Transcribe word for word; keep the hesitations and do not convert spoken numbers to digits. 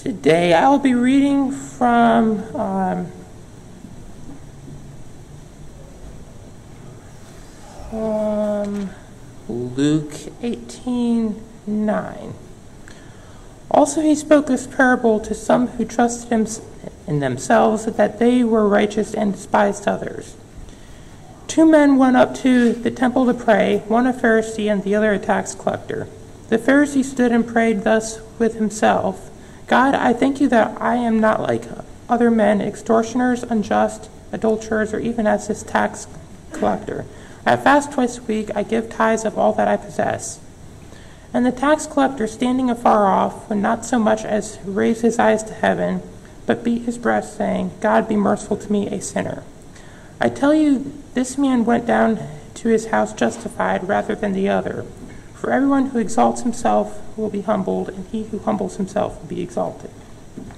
Today I will be reading from um, um, Luke eighteen nine. Also he spoke this parable to some who trusted him in themselves that they were righteous and despised others. Two men went up to the temple to pray, one a Pharisee and the other a tax collector. The Pharisee stood and prayed thus with himself, God, I thank you that I am not like other men, extortioners, unjust, adulterers, or even as this tax collector. I fast twice a week, I give tithes of all that I possess. And the tax collector, standing afar off, would not so much as raise his eyes to heaven, but beat his breast, saying, God, be merciful to me, a sinner. I tell you, this man went down to his house justified rather than the other. For everyone who exalts himself will be humbled, and he who humbles himself will be exalted.